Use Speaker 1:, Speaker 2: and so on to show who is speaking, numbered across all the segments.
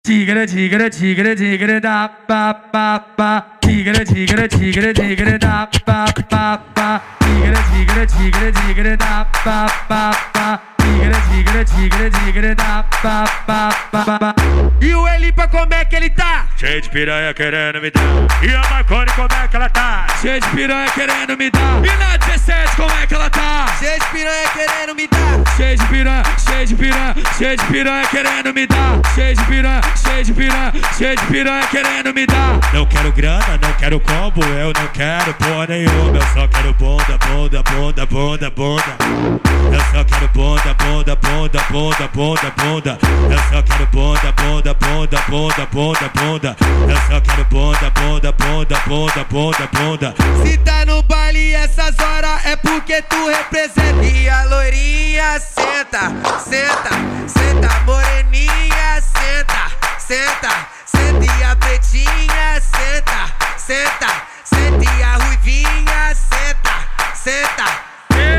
Speaker 1: Tigre, tigre, tigre, tigre da pa pa pa. Tigre, tigre, tigre, tigre da pa pa pa. Tigre, tigre, tigre, tigre da pa pa pa. Tigre, tigre, tigre, tigre da pa pa pa.
Speaker 2: E o Elipa como é que ele tá?
Speaker 3: Cheio de piranha querendo me dar. E a Marconi como é que ela tá?
Speaker 1: Cheio de piranha querendo me dar. E na 17 como é que ela tá?
Speaker 2: Cheio de piranha querendo me dar.
Speaker 1: Cheio de piranha, cheio de piranha, cheio de piranha querendo me dar. Cheio de piranha, cheio de piranha, cheio de piranha querendo me dar.
Speaker 3: Não quero grana, não quero combo, eu não quero porra nenhuma. Eu só quero bunda, bunda, bunda, bunda, bunda. Eu só quero bunda, bunda, bunda, bunda, bunda, bunda. Eu só quero bunda, bunda, bunda, bunda, bunda, bunda. Eu só quero bunda, bunda, bunda, bunda, bunda, bunda.
Speaker 2: Se tá no baile essas horas é porque tu representa. E a loirinha senta, senta, senta, moreninha senta, senta, senta. E a pretinha senta, senta, senta. E a ruivinha senta, senta.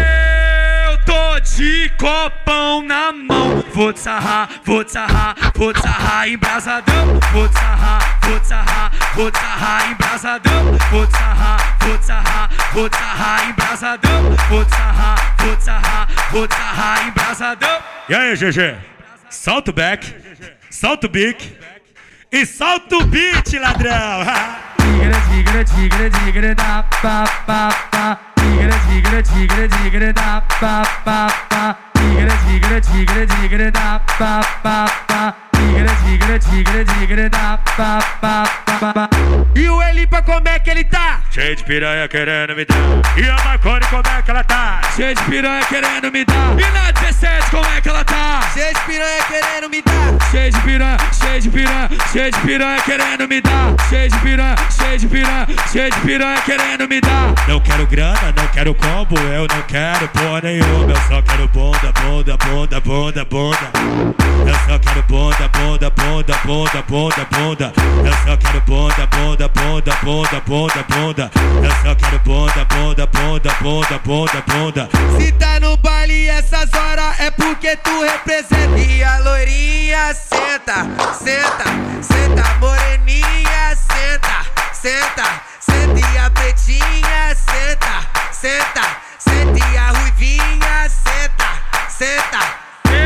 Speaker 1: Eu tô de copão na mão. Vou te sarrar, vou te sarrar, vou te sarrar embrasadão. Vou te sarrar, vou te sarrar, vou te sarrar embrasadão. Vou te sarrar, vou te sarrar, vou te sarrar embrasadão. Vou te sarrar, vou te sarrar, vou te sarrar embrasadão.
Speaker 3: E aí, GG? Solta o back, solta o bique e solta o beat, ladrão.
Speaker 1: Tigre, tigre, tigre, tigre da pa pa pa. Tigre, tigre, tigre, tigre da pa pa pa. Tigre, tigre, tigre, tigre da pa pa pa. Tigre, tigre, tigre, tigre da pa pa pa.
Speaker 2: E o Elipa como é que ele tá?
Speaker 3: Cheio de piranha querendo me dar. E a Marconi como é que ela tá?
Speaker 1: Cheio de piranha querendo me dar. E na 17 como é que ela tá?
Speaker 2: Cheio de piranha querendo me dar.
Speaker 1: Cheio de piranha, cheio de piranha, cheio de piranha querendo me dar. Cheio de piranha, cheio de piranha, cheio de piranha querendo me dar.
Speaker 3: Não quero grana, não quero combo, eu não quero porra nenhuma. Eu só quero bunda, bunda, bunda, bunda, bunda. Eu só quero bunda, bunda, bunda, bunda, bunda, bunda. Eu só quero bunda, bunda, bunda, bunda, bunda, bunda. Eu só quero bunda, bunda, bunda, bunda, bunda, bunda.
Speaker 2: Se tá no baile essas horas é porque tu representa. E a loirinha senta, senta, senta, moreninha senta, senta, senta. E a pretinha senta, senta, senta. E a ruivinha senta, senta.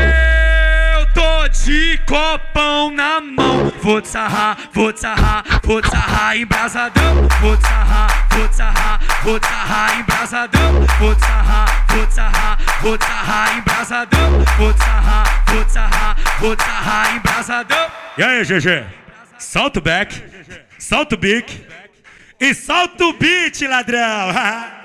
Speaker 1: Eu tô de copão na mão. Vou te sarrar, vou te sarrar, vou te sarrar embrasadão. Vou te sarrar, vou te sarrar, vou te sarrar embrasadão. Vou te sarrar, vou te sarrar, vou te sarrar embrasadão. Vou te sarrar, vou te sarrar, vou te sarrar embrasadão.
Speaker 3: E aí, GG? Solta o back, solta o bique e solta o beat, ladrão.